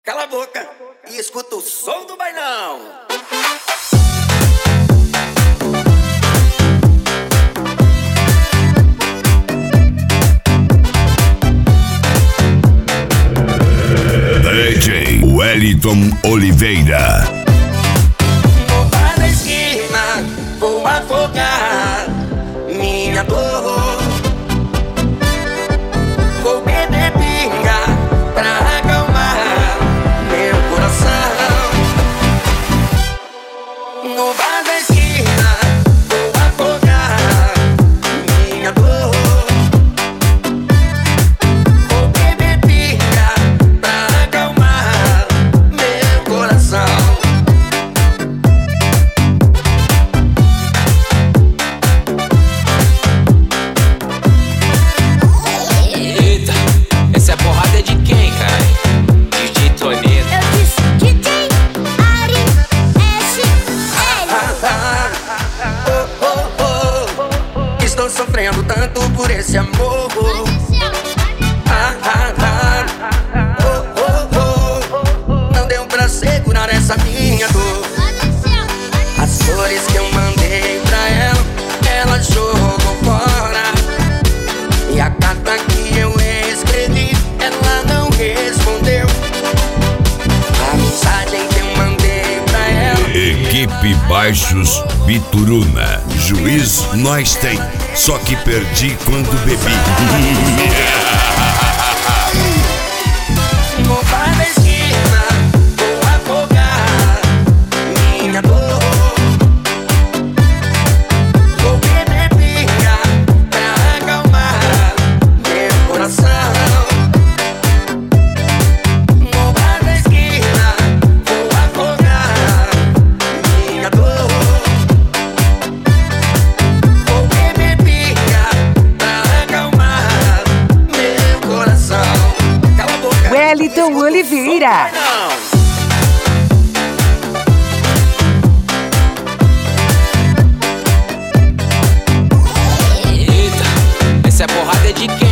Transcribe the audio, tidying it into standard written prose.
Cala a boca e escuta o som do bailão. DJ Wellington Oliveira. Vou para a esquina, vou afogar minha dor. Vou beber pinga pra acalmar meu coração. No bar da esquina, vou afogar minha dor. Vou beber pinga pra acalmar meu coração. Eita, essa é a porrada de quem, cara? DJ Toledo. Eu disse DJ Ari S.L. Estou sofrendo tanto por esse amor. Não deu pra segurar essa minha dor. As flores que eu mandei pra ela, ela jogou fora. E a carta que eu escrevi, ela não respondeu. A mensagem que eu mandei pra ela. Equipe Baixos Bituruna. Juiz nós tem, só que perdi quando bebi. No bar da esquina, vou afogar minha dor. Vou beber pinga pra acalmar meu coração. No bar da esquina, vou afogar minha dor. Vou beber pinga pra acalmar meu coração. Cala a boca. Wellington Oliveira. Não. Eita, essa é a porrada de quem?